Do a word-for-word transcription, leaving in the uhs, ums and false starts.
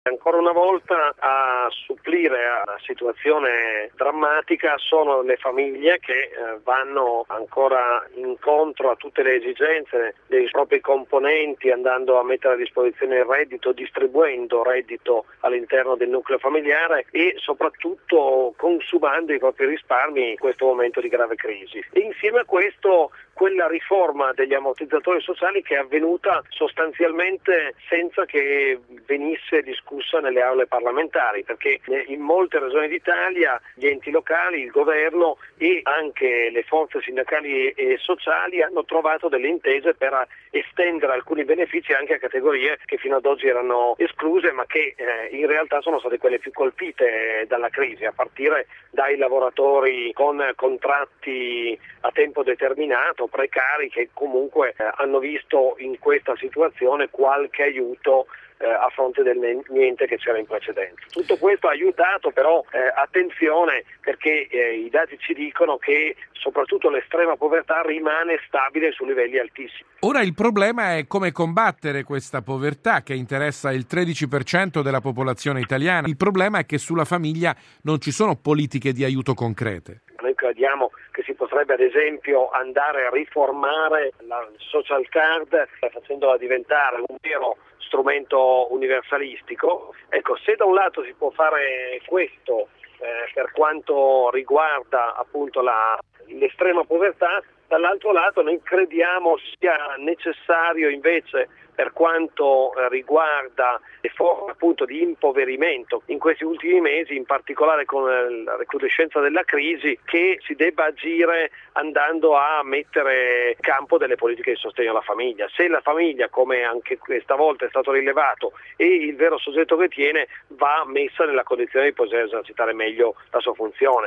Ancora una volta a supplire alla situazione drammatica sono le famiglie che eh, vanno ancora incontro a tutte le esigenze dei propri componenti, andando a mettere a disposizione il reddito, distribuendo reddito all'interno del nucleo familiare e soprattutto consumando i propri risparmi in questo momento di grave crisi. E insieme a questo quella riforma degli ammortizzatori sociali che è avvenuta sostanzialmente senza che venisse discussa nelle aule parlamentari, perché in molte regioni d'Italia gli enti locali, il governo e anche le forze sindacali e sociali hanno trovato delle intese per estendere alcuni benefici anche a categorie che fino ad oggi erano escluse, ma che eh, in realtà sono state quelle più colpite dalla crisi, a partire dai lavoratori con contratti a tempo determinato, precari, che comunque eh, hanno visto in questa situazione qualche aiuto eh, a fronte del niente che c'era in precedenza. Tutto questo ha aiutato, però eh, attenzione, perché eh, i dati ci dicono che soprattutto l'estrema povertà rimane stabile su livelli altissimi. Ora il problema è come combattere questa povertà che interessa il tredici per cento della popolazione italiana. Il problema è che sulla famiglia non ci sono politiche di aiuto concrete. Noi crediamo che si potrebbe ad esempio andare a riformare la social card facendola diventare un vero strumento universalistico. Ecco, se da un lato si può fare questo eh, per quanto riguarda appunto la, l'estrema povertà, dall'altro lato noi crediamo sia necessario invece per quanto eh, riguarda le forme appunto di impoverimento in questi ultimi mesi, in particolare con eh, la recrudescenza della crisi, che si debba agire andando a mettere in campo delle politiche di sostegno alla famiglia. Se la famiglia, come anche questa volta è stato rilevato, è il vero soggetto che tiene, va messa nella condizione di poter esercitare meglio la sua funzione.